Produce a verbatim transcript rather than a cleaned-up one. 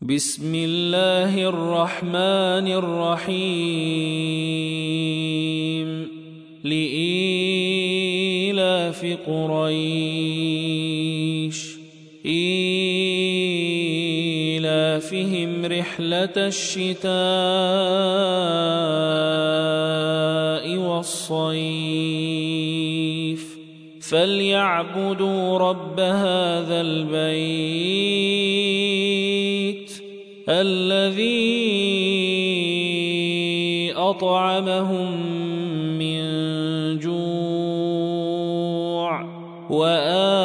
بسم الله الرحمن الرحيم لإيلاف قريش إيلافهم رحلة الشتاء والصيف فليعبدوا رب هذا البيت الذي أطعمهم من جوع وآمنهم